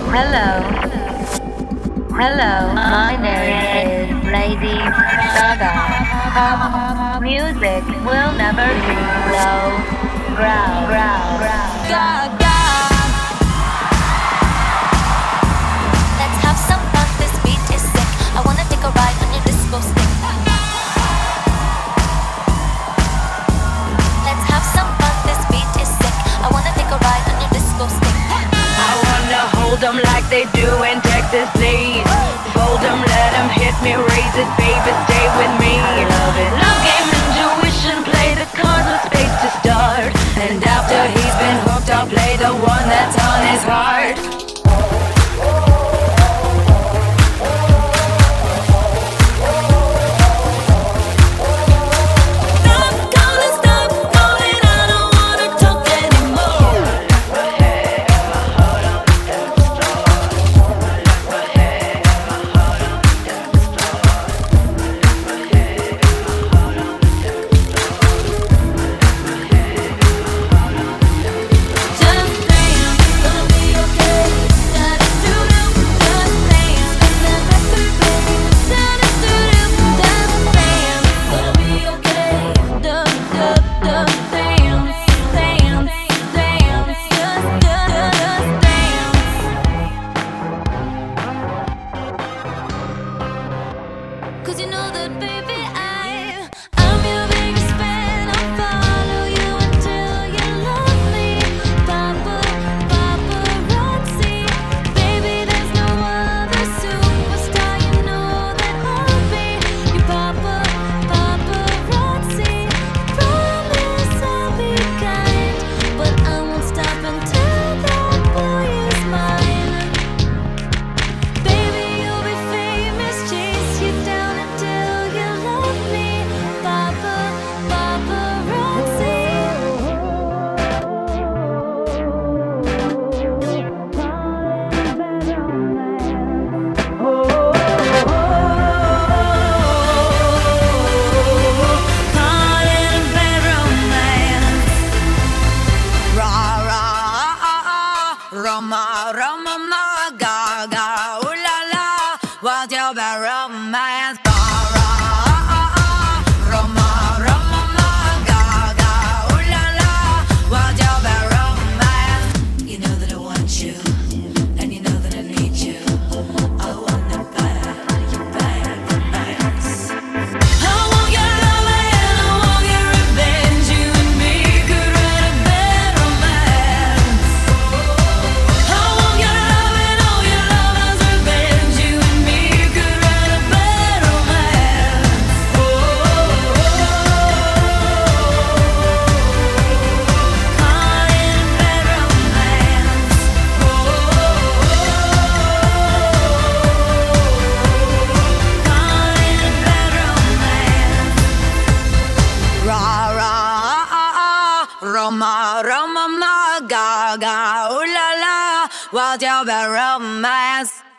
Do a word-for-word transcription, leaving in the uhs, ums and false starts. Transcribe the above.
Hello, hello, my name is Lady Gaga. Pop music will never be low, growl, growl, growl. Gaga. Let's have some fun, this beat is sick. I wanna take a ride on your disco stick. Let's have some fun, this beat is sick. I wanna take a ride on your disco stick. I wanna hold them like they do in Texas, please. Fold them, let them hit me, raise it, baby, stay with me. Love it. Love game, intuition, play the cards with space to start. And after he's been hooked, I'll play the one that's on his heart. Cause you know that, baby, I, I'm your biggest fan. I'll follow you until you love me. Papa, paparazzi. Baby, there's no other superstar. You know that I'll be your papa, paparazzi. Promise I'll be kind, but I won't stop until that boy is mine. Baby, you'll be famous, chase you down until you love me, Papa, paparazzi. Caught in a bad romance. Rah, rah, ah, ah, Roma, Roma, ma, Gaga, ooh la la, what's your bad romance? Rah, rah, ah, ah, Roma, Roma, ma, Gaga, ooh la la, what's your bad romance? You know that I want you, and you know that I need you. I want that bad, you bad romance. I want your love and I want your revenge. You and me could write a bad romance. I want your love and all your lovers' revenge. You and me could write a bad romance. Oh, caught in a bad romance. Oh, caught in a bad romance. Rah, rah, ah, ah, Roma, Roma, ma, Gaga, ooh la la, what's your bad romance?